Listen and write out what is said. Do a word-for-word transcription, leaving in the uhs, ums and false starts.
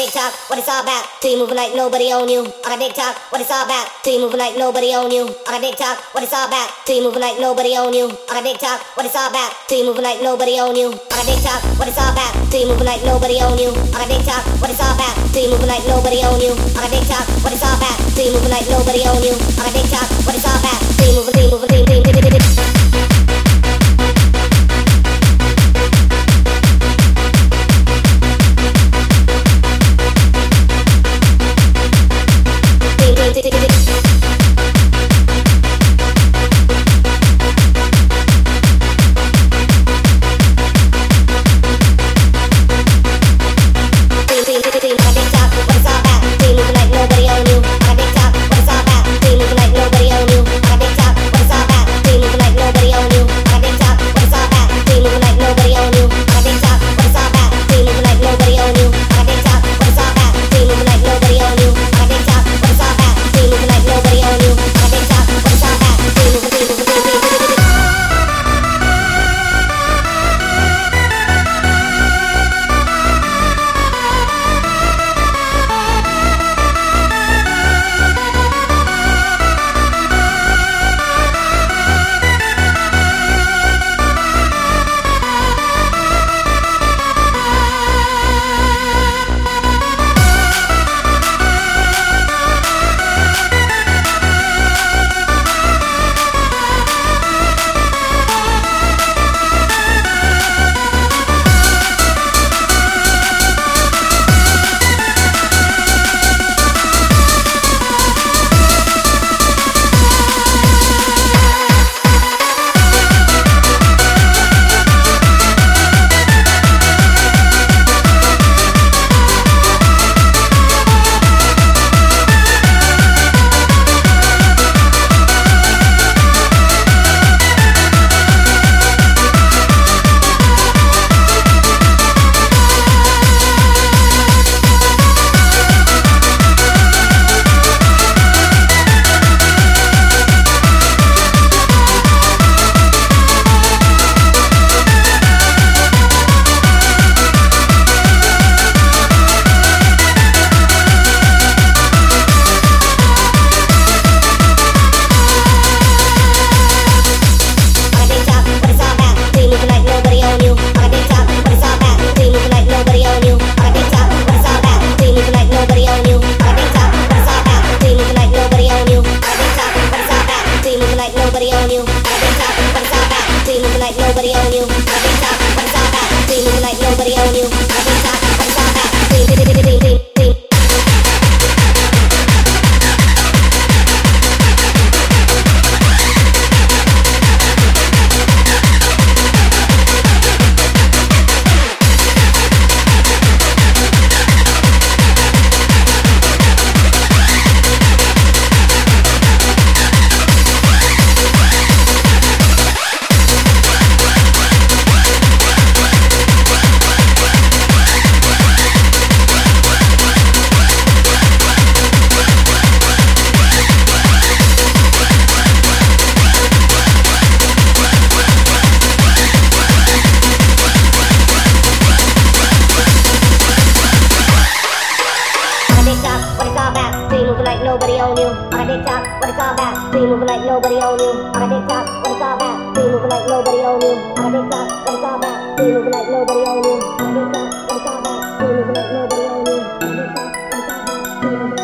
TikTok, what it's all about. See you moving like nobody on you. On a TikTok, what it's all about. See you moving like nobody on you. On a TikTok, what it's all about. See you moving like nobody on you. On a TikTok, what it's all about. See you moving like nobody on you. On a TikTok, what it's all about. See you moving like nobody on you. On a TikTok, what it's all about. See you moving like nobody on you. On a TikTok, what it's all about. See you moving like nobody on you. On a TikTok, what it's all about. See you moving, see you moving, see you moving, see you moving. Nobody on you.